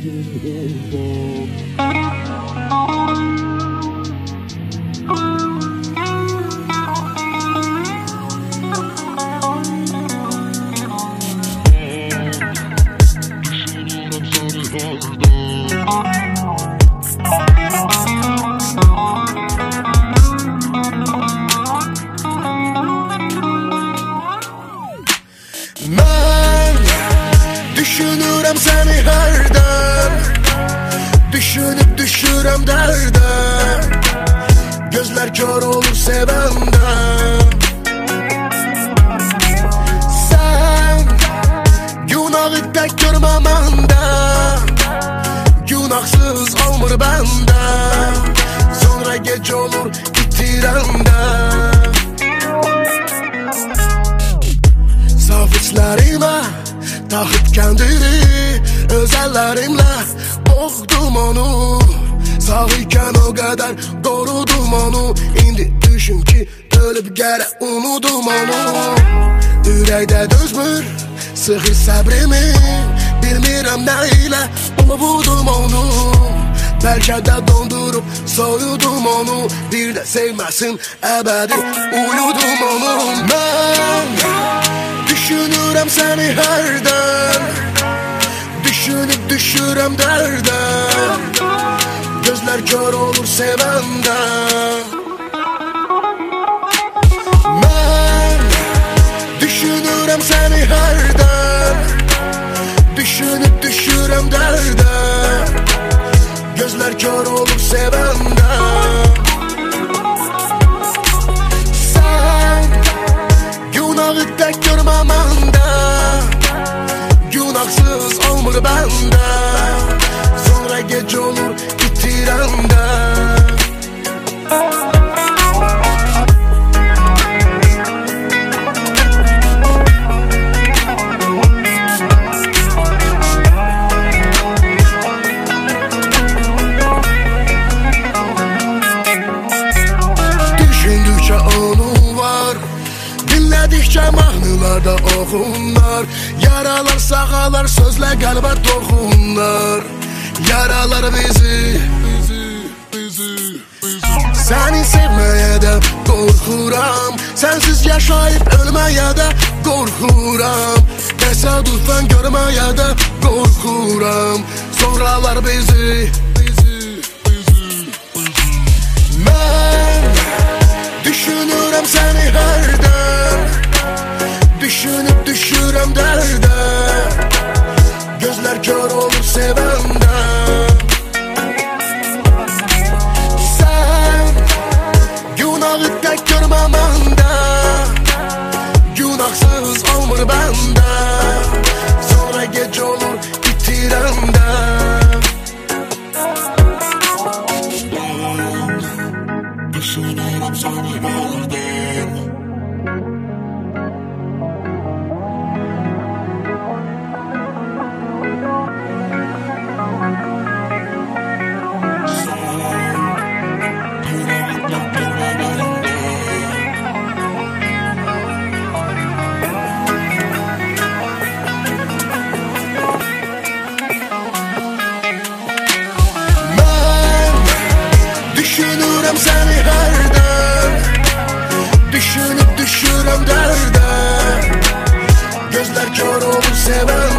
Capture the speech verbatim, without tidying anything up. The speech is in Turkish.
Ben düşünürüm seni herden, düşünüp düşürüm derden. Gözler kör olur sevenden. Sen günahı tek görmemenden, günahsız olmur benden. Sonra gece olur itirenden. Saf içlerime takıp kendini, özellerimle boğdum onu. Sağ iken o kadar korudum onu. İndi düşün ki ölüp gene unudum onu. Yüreğde dözmür sıxır səbrimi, bilmirəm nə ilə unudum onu. Bəlkə də dondurup soyudum onu. Bir də sevməsin əbədi uyudum onu. Mən düşünürəm səni hərdən, düşünüp düşürəm dərdən. Gözler kör olur sevenden. Ben düşünürüm seni herden, düşünüp düşürüm derden. Gözler kör olur sevenden. Sen günahı tek görmemenden, günahsız olmur benden. Sonra gece olur itirenden. Düşündükçe onu var, dinledikçe mahnılarda okunlar. Yaralar sağalar, sözle kalbe dokunlar. Yaralar bizi, bizi, bizi, bizi. Seni sevmeye de korkuram, sensiz yaşayıp ölmeye de korkuram. Tesadüfen görmeye de korkuram. Sonralar bizi, bizi, bizi, bizi. Ben düşünürüm seni herden, düşünüp düşürüm derden. Gözler kör olur sevenden. Sen günahı tek görmemenden, günahsız olmur benden. Sonra gece olur itirenden. Ben düşünürüm seni herden. Düşünürüm seni herden, düşünüp düşürüm derden. Gözler kör olur seven.